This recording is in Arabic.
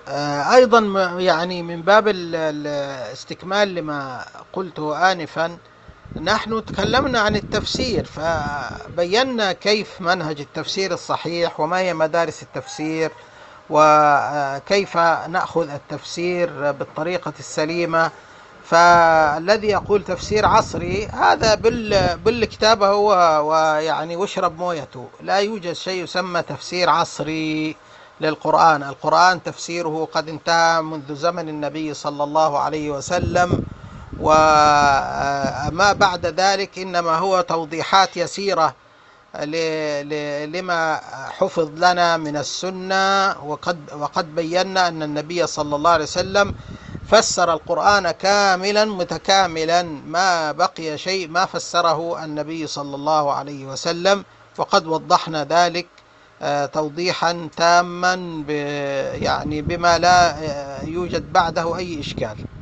أيضا يعني من باب الاستكمال لما قلته آنفا، نحن تكلمنا عن التفسير فبينا كيف منهج التفسير الصحيح وما هي مدارس التفسير وكيف نأخذ التفسير بالطريقة السليمة. فالذي يقول تفسير عصري هذا بالكتابة هو ويعني واشرب مويته. لا يوجد شيء يسمى تفسير عصري للقرآن. القرآن تفسيره قد انتهى منذ زمن النبي صلى الله عليه وسلم، وما بعد ذلك إنما هو توضيحات يسيرة لما حفظ لنا من السنة. وقد بينا أن النبي صلى الله عليه وسلم فسر القرآن كاملا متكاملا، ما بقي شيء ما فسره النبي صلى الله عليه وسلم، وقد وضحنا ذلك توضيحا تاما يعني بما لا يوجد بعده أي إشكال.